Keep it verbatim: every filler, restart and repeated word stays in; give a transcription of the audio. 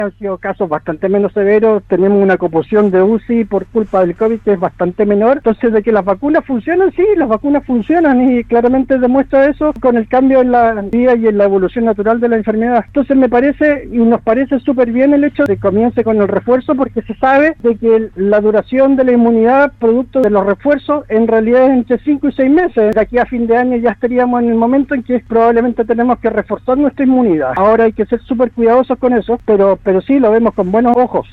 Han sido casos bastante menos severos, tenemos una composición de U C I por culpa del COVID que es bastante menor. Entonces, de que las vacunas funcionan, sí, las vacunas funcionan y claramente demuestra eso con el cambio en la vida y en la evolución natural de la enfermedad. Entonces me parece y nos parece súper bien el hecho de que comience con el refuerzo, porque se sabe de que la duración de la inmunidad producto de los refuerzos en realidad es entre cinco y seis meses. De aquí a fin de año ya estaríamos en el momento en que probablemente tenemos que reforzar nuestra inmunidad. Ahora hay que ser súper cuidadosos con eso, pero, pero sí lo vemos con buenos ojos.